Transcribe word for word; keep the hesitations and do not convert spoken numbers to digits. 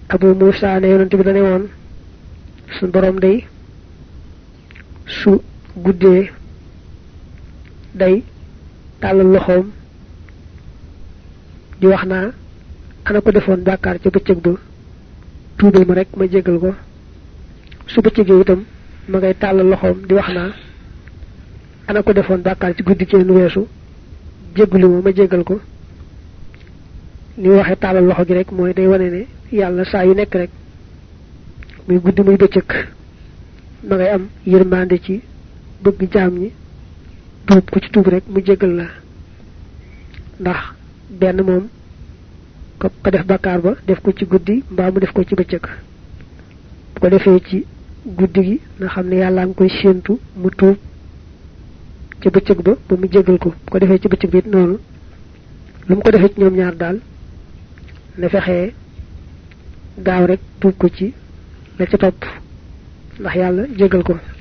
Abu Musa ne yonent bi dane woon sun borom day su guddee day tàllal loxoom di wax naa ana ko defoon bàkkaar ca bëccëg ba tuubal ma rek ma jéggal ko su bëccëgee itam ma ngay tàllal loxoom di wax naa ana ko defoon bàkkaar ci guddi ci nu weesu jéggalu ma ma jéggal ko ni waxe tàllal loxo gi rek mooy day wane ne yàlla saa yu nekk rek muy guddi muy bëccëg ma ngay am yërmande ci bëgg jaam ñi tuub ku ci tuub rek mu jéggal la ndax benn moom ko ko def bàkkaar ba def ko ci guddi mbaa mu def ko ci bëccëg bu ko defee ci guddi gi na xam ne yàlla ngi koy séentu mu tuub ci bëccëg ba ba mu jéggal ko bu ko defee ci bëccëg bi noonu lu mu ko defee ci ñoom ñaar daal na fexee gaaw rek tuub ko ci la ca topp ndax yàlla jéggal ko